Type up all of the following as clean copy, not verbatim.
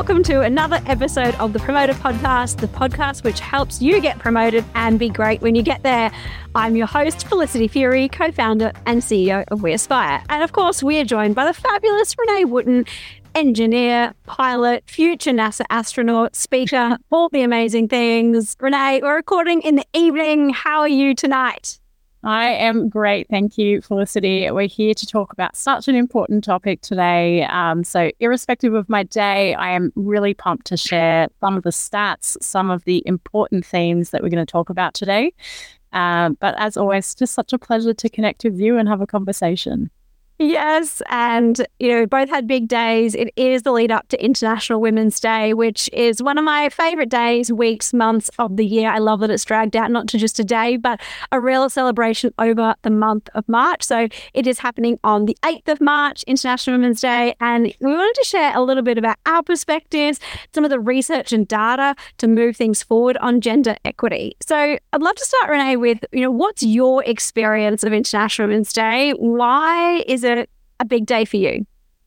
welcome to another episode of the Promoter Podcast, the podcast which helps you get promoted and be great when you get there. I'm your host, Felicity Furey, co-founder and CEO of We Aspire. And of course, we are joined by the fabulous Renee Wooten, engineer, pilot, future NASA astronaut, speaker, all the amazing things. Renee, we're recording in the evening. How are you tonight? I am great. Thank you, Felicity. We're here to talk about such an important topic today. So irrespective of my day, I am really pumped to share some of the stats, some of the important themes that we're going to talk about today. But as always, just such a pleasure to connect with you and have a conversation. Yes, and both had big days. It is the lead up to International Women's Day, which is one of my favorite days, weeks, months of the year. I love that it's dragged out not to just a day, but a real celebration over the month of March. So it is happening on the 8th of March, International Women's Day, and we wanted to share a little bit about our perspectives, some of the research and data to move things forward on gender equity. So I'd love to start, Renee, with what's your experience of International Women's Day? Why is it a big day for you?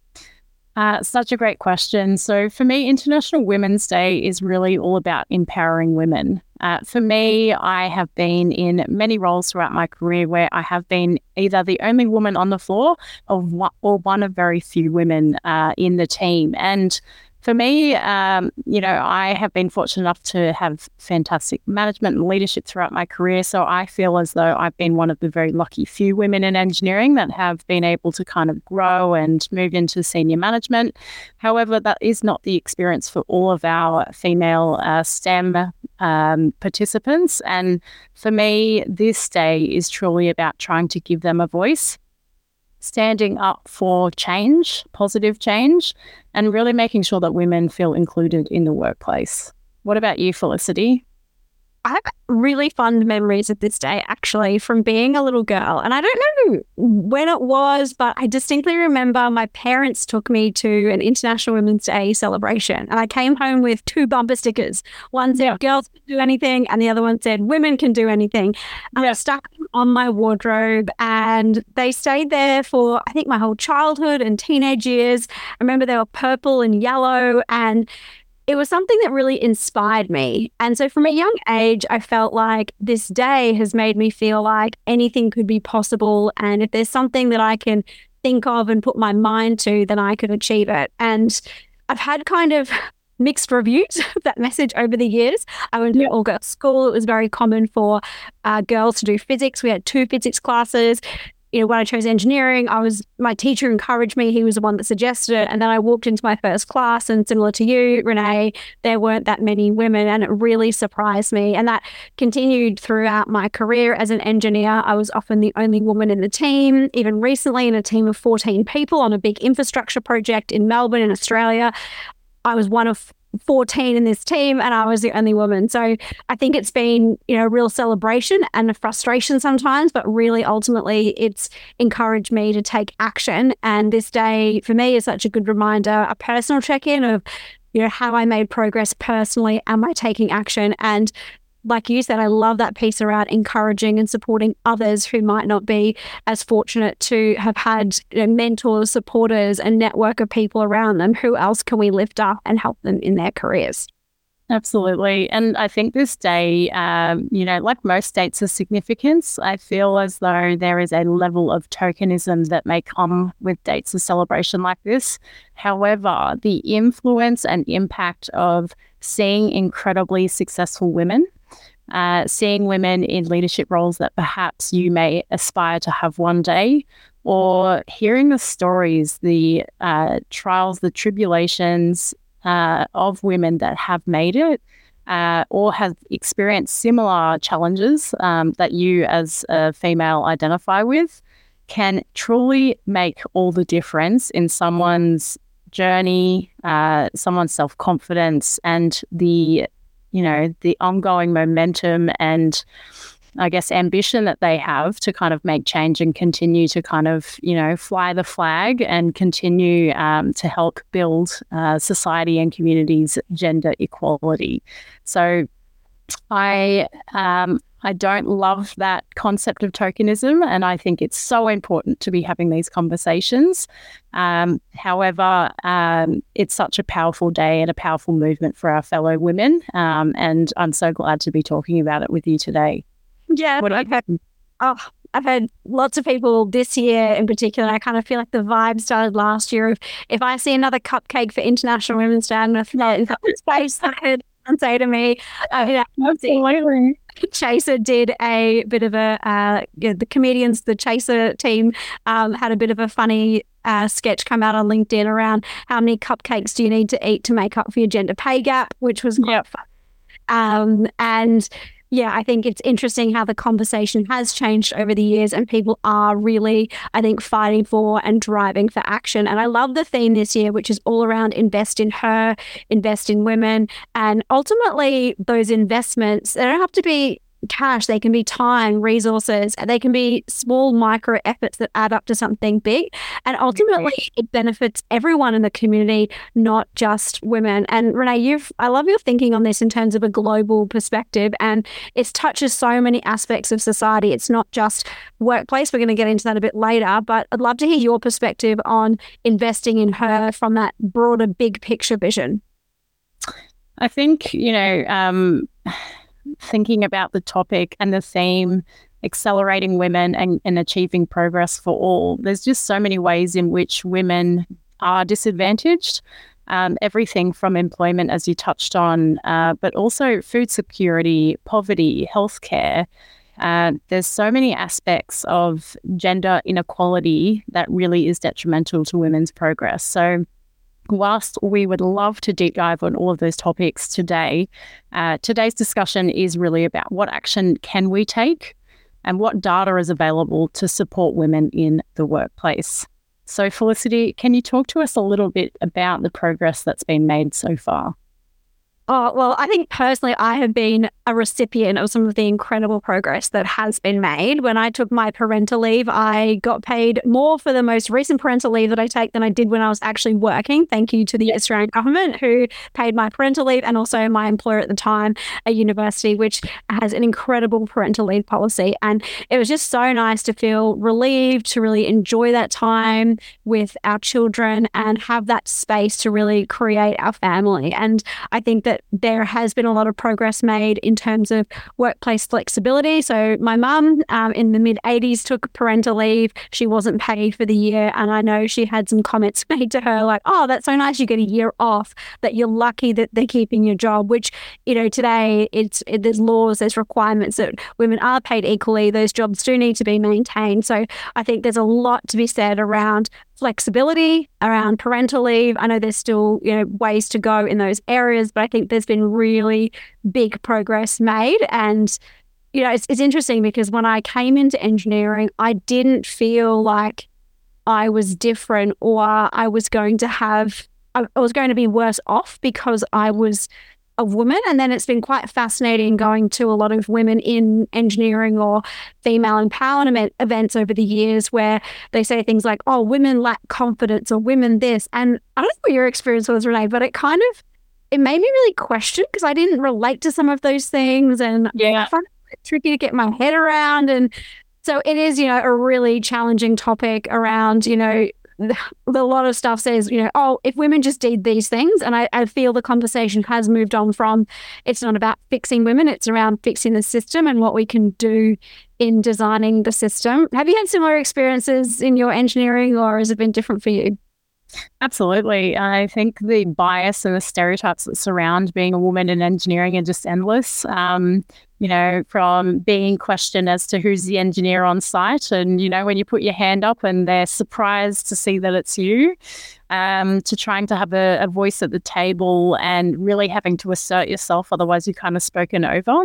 Such a great question. So for me, International Women's Day is really all about empowering women. For me, I have been in many roles throughout my career where I have been either the only woman on the floor or one of very few women in the team. And for me, I have been fortunate enough to have fantastic management and leadership throughout my career. So I feel as though I've been one of the very lucky few women in engineering that have been able to kind of grow and move into senior management. However, that is not the experience for all of our female STEM participants. And for me, this day is truly about trying to give them a voice, standing up for change, positive change, and really making sure that women feel included in the workplace. What about you, Felicity? I have really fond memories of this day, actually, from being a little girl. And I don't know when it was, but I distinctly remember my parents took me to an International Women's Day celebration. And I came home with two bumper stickers. One said, girls can do anything, and the other one said, women can do anything. And I stuck them on my wardrobe, and they stayed there for, I think, my whole childhood and teenage years. I remember they were purple and yellow, and it was something that really inspired me. And so from a young age, I felt like this day has made me feel like anything could be possible. And if there's something that I can think of and put my mind to, then I could achieve it. And I've had kind of mixed reviews of that message over the years. I went to all-girls school. It was very common for girls to do physics. We had 2 physics classes. When I chose engineering, my teacher encouraged me. He was the one that suggested it. And then I walked into my first class, and similar to you, Renee, there weren't that many women, and it really surprised me. And that continued throughout my career as an engineer. I was often the only woman in the team, even recently in a team of 14 people on a big infrastructure project in Melbourne in Australia. I was one of 14 in this team, and I was the only woman. So I think it's been, a real celebration and a frustration sometimes, but really ultimately it's encouraged me to take action. And this day for me is such a good reminder, a personal check-in of, how I made progress personally. Am I taking action? And like you said, I love that piece around encouraging and supporting others who might not be as fortunate to have had mentors, supporters, a network of people around them. Who else can we lift up and help them in their careers? Absolutely. And I think this day, like most dates of significance, I feel as though there is a level of tokenism that may come with dates of celebration like this. However, the influence and impact of seeing incredibly successful women, seeing women in leadership roles that perhaps you may aspire to have one day, or hearing the stories, the trials, the tribulations of women that have made it or have experienced similar challenges that you as a female identify with, can truly make all the difference in someone's journey, someone's self-confidence, and the ongoing momentum and, I guess, ambition that they have to kind of make change and continue to kind of, fly the flag and continue to help build society and communities' gender equality. So I don't love that concept of tokenism, and I think it's so important to be having these conversations. However, it's such a powerful day and a powerful movement for our fellow women, and I'm so glad to be talking about it with you today. Yeah, I've had lots of people this year in particular. I kind of feel like the vibe started last year of, if I see another cupcake for International Women's Day, I'm going to throw it in someone's face and say to me, absolutely. Chaser did a bit of the comedians, the Chaser team had a bit of a funny sketch come out on LinkedIn around how many cupcakes do you need to eat to make up for your gender pay gap, which was quite fun. And yeah, I think it's interesting how the conversation has changed over the years, and people are really, I think, fighting for and driving for action. And I love the theme this year, which is all around invest in her, invest in women. And ultimately, those investments, they don't have to be cash. They can be time, resources, and they can be small micro efforts that add up to something big. And ultimately, it benefits everyone in the community, not just women. And Renee, I love your thinking on this in terms of a global perspective, and it touches so many aspects of society. It's not just workplace. We're going to get into that a bit later, but I'd love to hear your perspective on investing in her from that broader, big picture vision. I think, thinking about the topic and the theme, accelerating women and achieving progress for all, there's just so many ways in which women are disadvantaged. Everything from employment, as you touched on, but also food security, poverty, healthcare. There's so many aspects of gender inequality that really is detrimental to women's progress. So whilst we would love to deep dive on all of those topics today, today's discussion is really about what action can we take and what data is available to support women in the workplace. So Felicity, can you talk to us a little bit about the progress that's been made so far? Oh, well, I think personally, I have been a recipient of some of the incredible progress that has been made. When I took my parental leave, I got paid more for the most recent parental leave that I take than I did when I was actually working. Thank you to the Australian government who paid my parental leave, and also my employer at the time, a university, which has an incredible parental leave policy. And it was just so nice to feel relieved, to really enjoy that time with our children and have that space to really create our family. And I think that there has been a lot of progress made in terms of workplace flexibility. So my mum in the mid-80s took parental leave. She wasn't paid for the year. And I know she had some comments made to her like, oh, that's so nice you get a year off, that you're lucky that they're keeping your job, which, today there's laws, there's requirements that women are paid equally. Those jobs do need to be maintained. So I think there's a lot to be said around flexibility, around parental leave. I know there's still, ways to go in those areas, but I think there's been really big progress made. And, it's interesting because when I came into engineering, I didn't feel like I was different or I was going to be worse off because I was a woman. And then it's been quite fascinating going to a lot of women in engineering or female empowerment events over the years where they say things like, oh, women lack confidence or women this. And I don't know what your experience was, Renee, but it made me really question because I didn't relate to some of those things. And I found it tricky to get my head around. And so it is, a really challenging topic around, a lot of stuff says, oh, if women just did these things. And I feel the conversation has moved on from, it's not about fixing women, it's around fixing the system and what we can do in designing the system. Have you had similar experiences in your engineering, or has it been different for you? Absolutely. I think the bias and the stereotypes that surround being a woman in engineering are just endless. From being questioned as to who's the engineer on site, and, when you put your hand up and they're surprised to see that it's you, to trying to have a voice at the table and really having to assert yourself, otherwise you're kind of spoken over.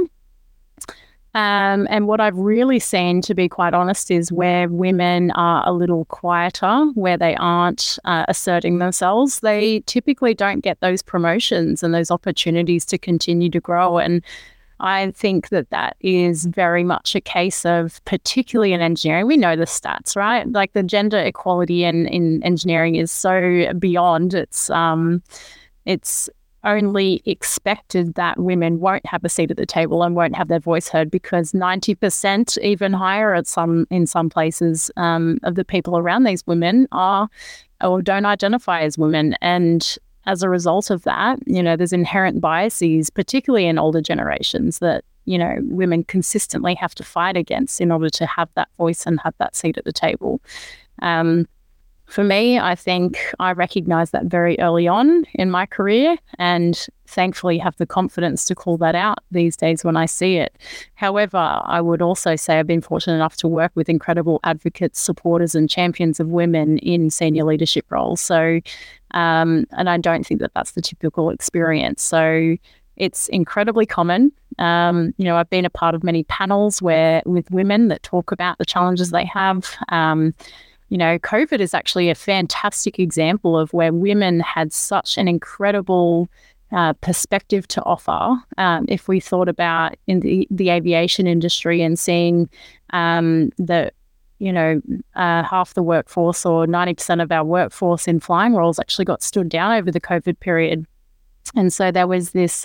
And what I've really seen, to be quite honest, is where women are a little quieter, where they aren't asserting themselves, they typically don't get those promotions and those opportunities to continue to grow. And I think that is very much a case of, particularly in engineering, we know the stats, right? Like the gender equality in engineering is so beyond. It's only expected that women won't have a seat at the table and won't have their voice heard, because 90%, even higher in some places, of the people around these women are or don't identify as women. And as a result of that, there's inherent biases, particularly in older generations, that women consistently have to fight against in order to have that voice and have that seat at the table. For me, I think I recognized that very early on in my career, and thankfully have the confidence to call that out these days when I see it. However, I would also say I've been fortunate enough to work with incredible advocates, supporters, and champions of women in senior leadership roles. So, and I don't think that that's the typical experience. So it's incredibly common. I've been a part of many panels with women that talk about the challenges they have. COVID is actually a fantastic example of where women had such an incredible perspective to offer. If we thought about in the aviation industry and seeing that, half the workforce or 90% of our workforce in flying roles actually got stood down over the COVID period. And so there was this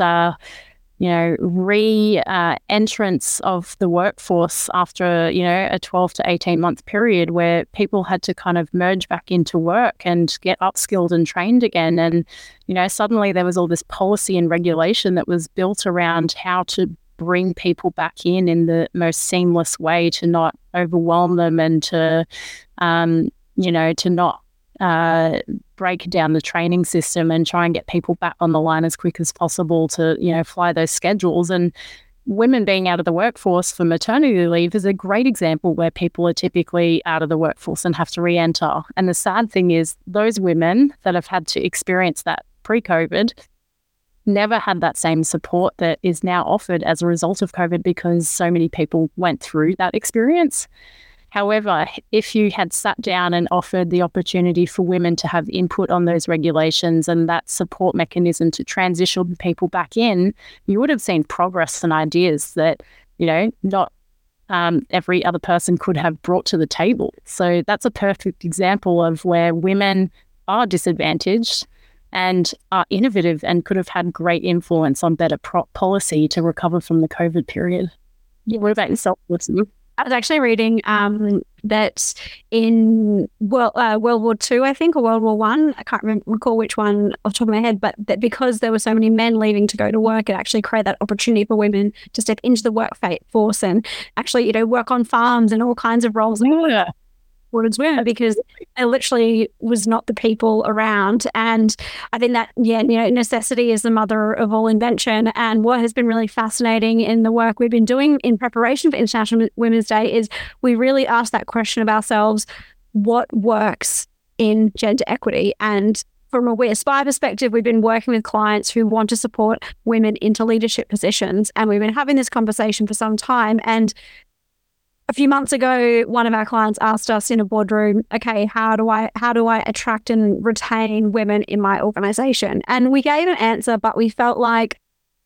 re-entrance of the workforce after, a 12 to 18 month period where people had to kind of merge back into work and get upskilled and trained again. And, suddenly there was all this policy and regulation that was built around how to bring people back in the most seamless way, to not overwhelm them and to not break down the training system and try and get people back on the line as quick as possible to, fly those schedules. And women being out of the workforce for maternity leave is a great example where people are typically out of the workforce and have to re-enter. And the sad thing is those women that have had to experience that pre-COVID never had that same support that is now offered as a result of COVID, because so many people went through that experience. However, if you had sat down and offered the opportunity for women to have input on those regulations and that support mechanism to transition people back in, you would have seen progress and ideas that, not every other person could have brought to the table. So that's a perfect example of where women are disadvantaged and are innovative and could have had great influence on better policy to recover from the COVID period. Yeah. What about yourself, Wilson? I was actually reading that in World War II, I think, or World War I, I can't recall which one off the top of my head, but that because there were so many men leaving to go to work, it actually created that opportunity for women to step into the workforce and actually, work on farms and all kinds of roles. Yeah. Because there literally was not the people around. And I think that, necessity is the mother of all invention. And what has been really fascinating in the work we've been doing in preparation for International Women's Day is we really ask that question of ourselves, what works in gender equity? And from a We Aspire perspective, we've been working with clients who want to support women into leadership positions. And we've been having this conversation for some time. And a few months ago, one of our clients asked us in a boardroom, okay, how do I attract and retain women in my organization? And we gave an answer, but we felt like,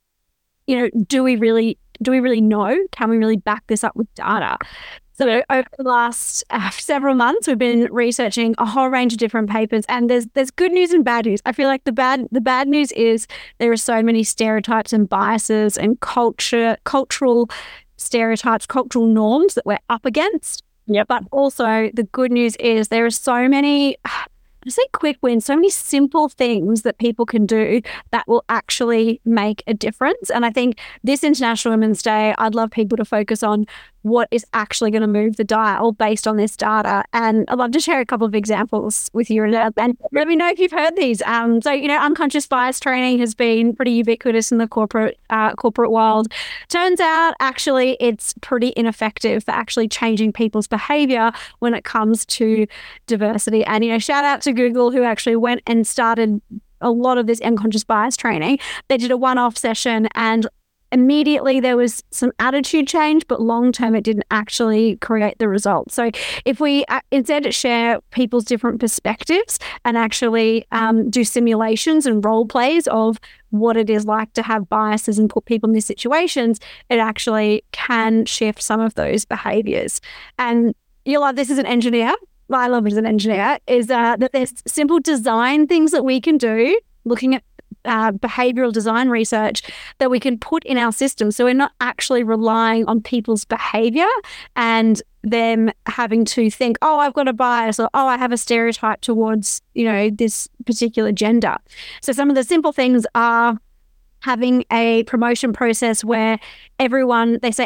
do we really know? Can we really back this up with data? So over the last several months, we've been researching a whole range of different papers, and there's good news and bad news. I feel like the bad news is there are so many stereotypes and biases and cultural stereotypes, cultural norms that we're up against. Yep. But also the good news is there are so many, I say quick wins, so many simple things that people can do that will actually make a difference. And I think this International Women's Day, I'd love people to focus on what is actually going to move the dial based on this data. And I'd love to share a couple of examples with you and let me know if you've heard these. So, unconscious bias training has been pretty ubiquitous in the corporate world. Turns out, actually, it's pretty ineffective for actually changing people's behavior when it comes to diversity. And, shout out to Google, who actually went and started a lot of this unconscious bias training. They did a one-off session, and immediately there was some attitude change, but long-term it didn't actually create the results. So if we instead share people's different perspectives and actually do simulations and role plays of what it is like to have biases and put people in these situations, it actually can shift some of those behaviors. And you'll love this as an engineer. I love it as an engineer, is that there's simple design things that we can do, looking at behavioral design research that we can put in our system. So we're not actually relying on people's behavior and them having to think, oh, I've got a bias, or oh, I have a stereotype towards, this particular gender. So some of the simple things are having a promotion process where everyone is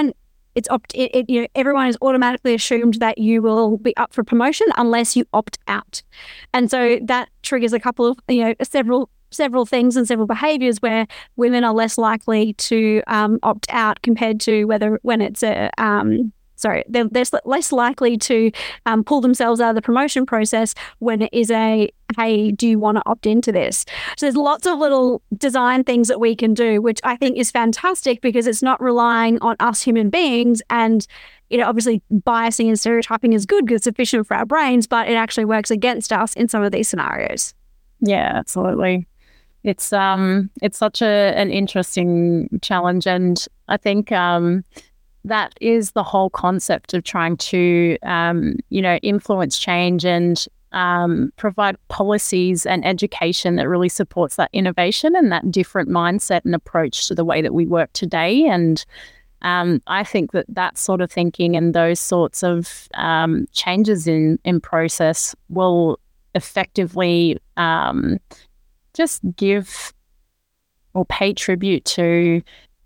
automatically assumed that you will be up for promotion unless you opt out. And so that triggers a couple of, several things and several behaviors where women are less likely to opt out compared to they're less likely to pull themselves out of the promotion process when it is hey, do you want to opt into this? So there's lots of little design things that we can do, which I think is fantastic because it's not relying on us human beings. And, obviously biasing and stereotyping is good because it's efficient for our brains, but it actually works against us in some of these scenarios. Yeah, absolutely. It's such an interesting challenge. And I think that is the whole concept of trying to, influence change and provide policies and education that really supports that innovation and that different mindset and approach to the way that we work today. And I think that sort of thinking and those sorts of changes in process will effectively just give or pay tribute to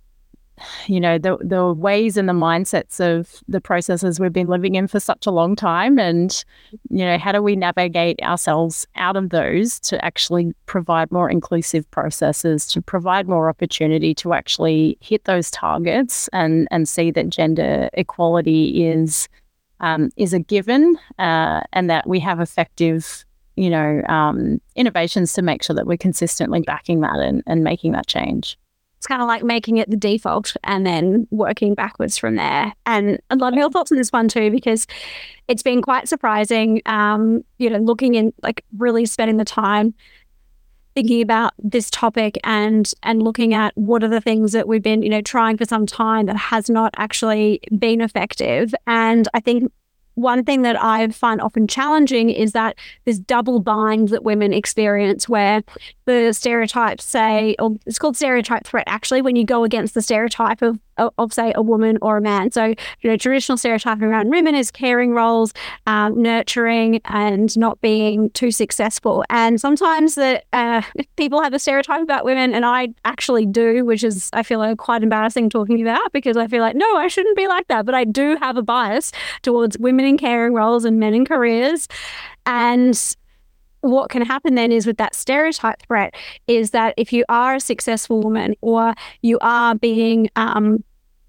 the ways and the mindsets of the processes we've been living in for such a long time. And, how do we navigate ourselves out of those to actually provide more inclusive processes, to provide more opportunity to actually hit those targets and see that gender equality is a given and that we have effective, innovations to make sure that we're consistently backing that and making that change. It's kind of like making it the default and then working backwards from there. And a lot of your thoughts on this one too, because it's been quite surprising, looking in, really spending the time thinking about this topic and looking at what are the things that we've been, trying for some time that has not actually been effective. And I think one thing that I find often challenging is that this double bind that women experience where the stereotypes say, or it's called stereotype threat actually, when you go against the stereotype of say a woman or a man. So, traditional stereotyping around women is caring roles, nurturing and not being too successful. And sometimes that people have a stereotype about women, and I actually do, which is, I feel quite embarrassing talking about because I feel like, no, I shouldn't be like that. But I do have a bias towards women in caring roles and men in careers. And what can happen then is with that stereotype threat is that if you are a successful woman or you are being an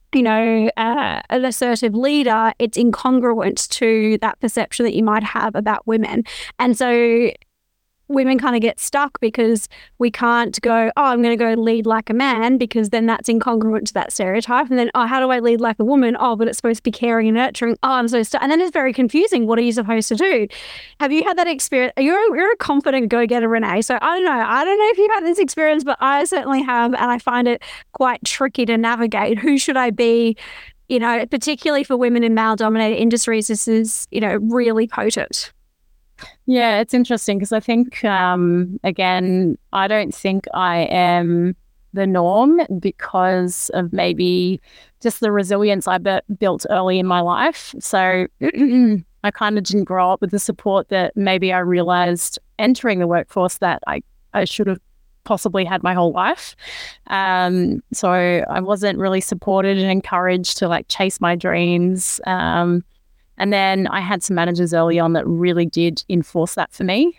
assertive leader, it's incongruent to that perception that you might have about women. And so women kind of get stuck because we can't go, oh, I'm going to go lead like a man because then that's incongruent to that stereotype. And then, oh, how do I lead like a woman? Oh, but it's supposed to be caring and nurturing. Oh, I'm so stuck. And then it's very confusing. What are you supposed to do? Have you had that experience? You're a confident go-getter, Renee. So I don't know if you've had this experience, but I certainly have. And I find it quite tricky to navigate. Who should I be? Particularly for women in male-dominated industries, this is, really potent. Yeah, it's interesting because I think, again, I don't think I am the norm because of maybe just the resilience I built early in my life. So I kind of didn't grow up with the support that maybe I realized entering the workforce that I should have possibly had my whole life. So I wasn't really supported and encouraged to chase my dreams. And then I had some managers early on that really did enforce that for me.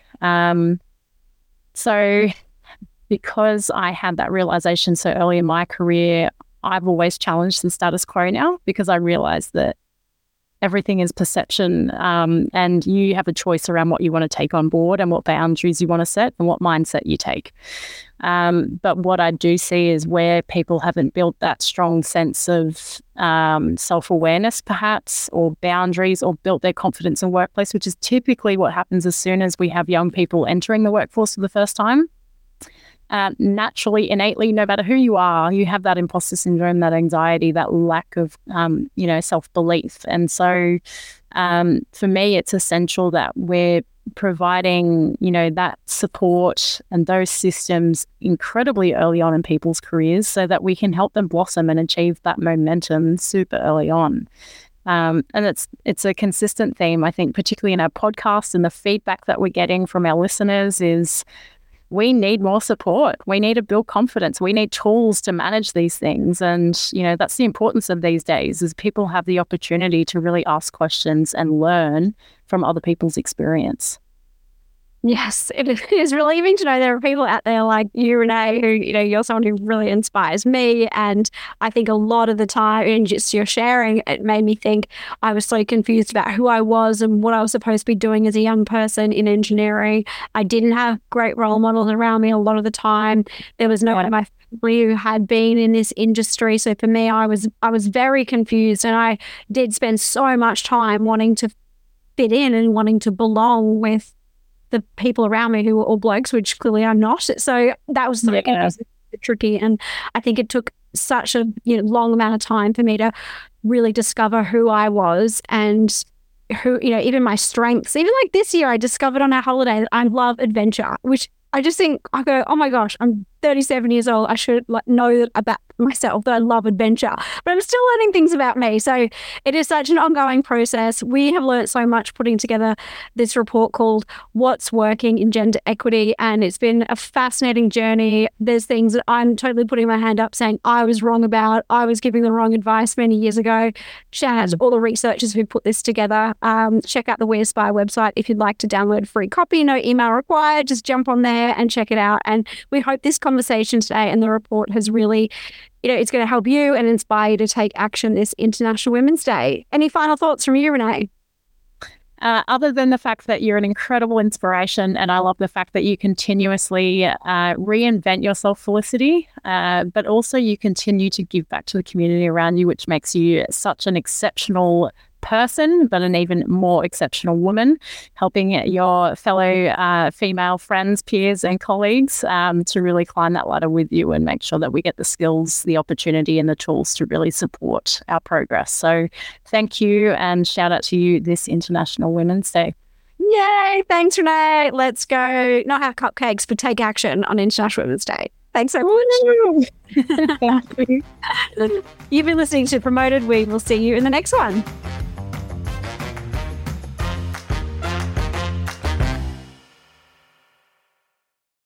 So because I had that realization so early in my career, I've always challenged the status quo now because I realized that everything is perception and you have a choice around what you want to take on board and what boundaries you want to set and what mindset you take. But what I do see is where people haven't built that strong sense of self-awareness perhaps, or boundaries, or built their confidence in workplace, which is typically what happens as soon as we have young people entering the workforce for the first time. Naturally, innately, no matter who you are, you have that imposter syndrome, that anxiety, that lack of, self-belief. And so for me, it's essential that we're providing, that support and those systems incredibly early on in people's careers so that we can help them blossom and achieve that momentum super early on. And it's a consistent theme, I think, particularly in our podcast, and the feedback that we're getting from our listeners is we need more support. We need to build confidence. We need tools to manage these things. And, that's the importance of these days, is people have the opportunity to really ask questions and learn from other people's experience. Yes, it is relieving to know there are people out there like you, Renee, who, you're someone who really inspires me. And I think a lot of the time in just your sharing, it made me think I was so confused about who I was and what I was supposed to be doing as a young person in engineering. I didn't have great role models around me a lot of the time. There was no one in my family who had been in this industry. So for me, I was very confused, and I did spend so much time wanting to fit in and wanting to belong with the people around me who were all blokes, which clearly I'm not. So that was tricky. And I think it took such a long amount of time for me to really discover who I was and who, even my strengths. Even like this year, I discovered on our holiday that I love adventure, which I just think, I go, oh my gosh, I'm 37 years old. I should know that about myself, that I love adventure, but I'm still learning things about me. So it is such an ongoing process. We have learned so much putting together this report called What's Working in Gender Equity, and it's been a fascinating journey. There's things that I'm totally putting my hand up saying I was wrong about. I was giving the wrong advice many years ago. Shout out to all the researchers who put this together. Check out the We Aspire website if you'd like to download a free copy. No email required. Just jump on there and check it out. And we hope this conversation today and the report has really, it's going to help you and inspire you to take action this International Women's Day. Any final thoughts from you, Renee? Other than the fact that you're an incredible inspiration, and I love the fact that you continuously reinvent yourself, Felicity, but also you continue to give back to the community around you, which makes you such an exceptional person, but an even more exceptional woman, helping your fellow female friends, peers and colleagues to really climb that ladder with you and make sure that we get the skills, the opportunity and the tools to really support our progress. So thank you, and shout out to you this International Women's Day. Yay! Thanks, Renee. Let's go not have cupcakes, but take action on International Women's Day. Thanks so much. You've been listening to Promoted. We will see you in the next one.